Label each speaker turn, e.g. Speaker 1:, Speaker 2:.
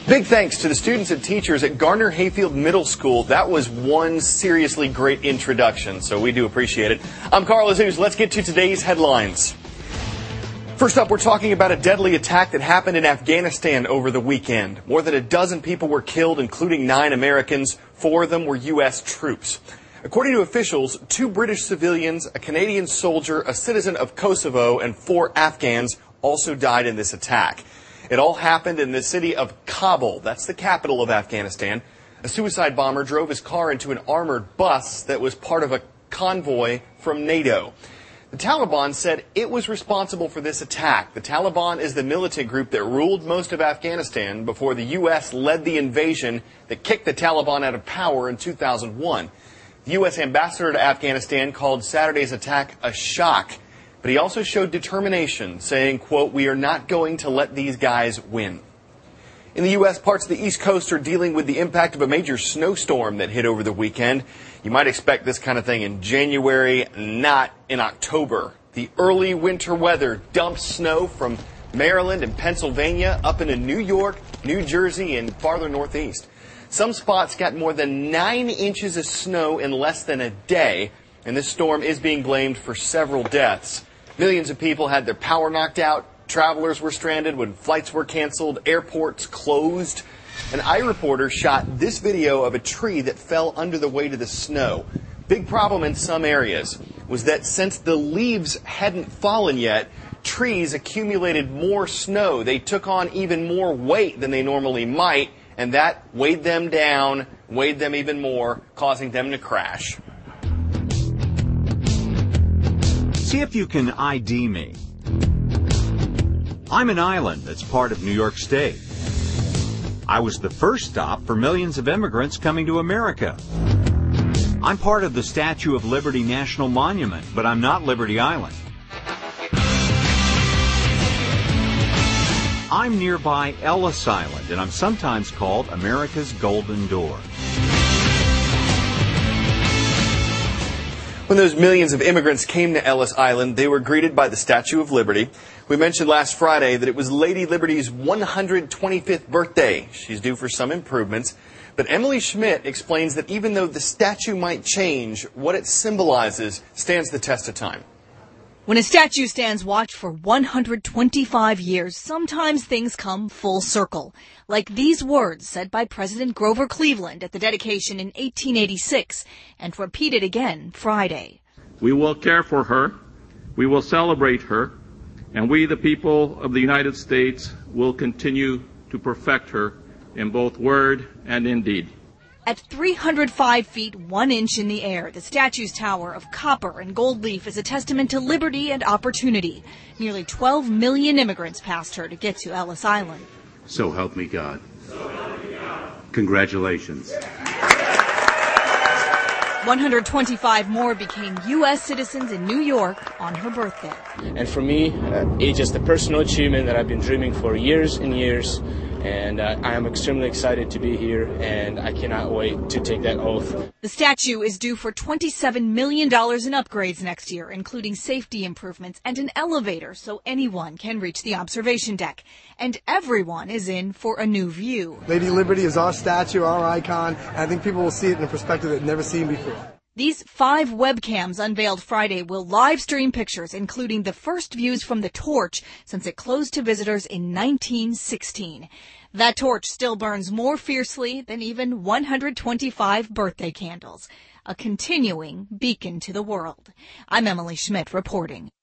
Speaker 1: Big thanks to the students and teachers at Garner Hayfield Middle School. That was one seriously great introduction, so we do appreciate it. I'm Carl Azuz. Let's get to today's headlines. First up, we're talking about a deadly attack that happened in Afghanistan over the weekend. More than a dozen people were killed, including 9 Americans. 4 of them were U.S. troops. According to officials, 2 British civilians, a Canadian soldier, a citizen of Kosovo, and 4 Afghans also died in this attack. It all happened in the city of Kabul. That's the capital of Afghanistan. A suicide bomber drove his car into an armored bus that was part of a convoy from NATO. The Taliban said it was responsible for this attack. The Taliban is the militant group that ruled most of Afghanistan before the U.S. led the invasion that kicked the Taliban out of power in 2001. The U.S. ambassador to Afghanistan called Saturday's attack a shock. But he also showed determination, saying, quote, "We are not going to let these guys win." In the U.S., parts of the East Coast are dealing with the impact of a major snowstorm that hit over the weekend. You might expect this kind of thing in January, not in October. The early winter weather dumped snow from Maryland and Pennsylvania up into New York, New Jersey, and farther northeast. Some spots got more than 9 inches of snow in less than a day, and this storm is being blamed for several deaths. Millions of people had their power knocked out. Travelers were stranded when flights were canceled. Airports closed. An iReporter shot this video of a tree that fell under the weight of the snow. Big problem in some areas was that since the leaves hadn't fallen yet, trees accumulated more snow. They took on even more weight than they normally might, and that weighed them down, weighed them even more, causing them to crash.
Speaker 2: See if you can ID me. I'm an island that's part of New York State. I was the first stop for millions of immigrants coming to America. I'm part of the Statue of Liberty National Monument, but I'm not Liberty Island. I'm nearby Ellis Island, and I'm sometimes called America's Golden Door.
Speaker 1: When those millions of immigrants came to Ellis Island, they were greeted by the Statue of Liberty. We mentioned last Friday that it was Lady Liberty's 125th birthday. She's due for some improvements. But Emily Schmidt explains that even though the statue might change, what it symbolizes stands the test of time.
Speaker 3: When a statue stands watch for 125 years, sometimes things come full circle. Like these words said by President Grover Cleveland at the dedication in 1886 and repeated again Friday.
Speaker 4: We will care for her, we will celebrate her, and we, the people of the United States, will continue to perfect her in both word and in deed.
Speaker 3: At 305 feet 1 inch in the air, the statue's tower of copper and gold leaf is a testament to liberty and opportunity. Nearly 12 million immigrants passed her to get to Ellis Island.
Speaker 5: So help me God. Congratulations.
Speaker 3: 125 more became U.S. citizens in New York on her birthday.
Speaker 6: And for me, it's just a personal achievement that I've been dreaming for years and years. And I am extremely excited to be here, and I cannot wait to take that oath.
Speaker 3: The statue is due for $27 million in upgrades next year, including safety improvements and an elevator so anyone can reach the observation deck. And everyone is in for a new view.
Speaker 7: Lady Liberty is our statue, our icon, and I think people will see it in a perspective they've never seen before.
Speaker 3: These 5 webcams unveiled Friday will live stream pictures, including the first views from the torch since it closed to visitors in 1916. That torch still burns more fiercely than even 125 birthday candles, a continuing beacon to the world. I'm Emily Schmidt reporting.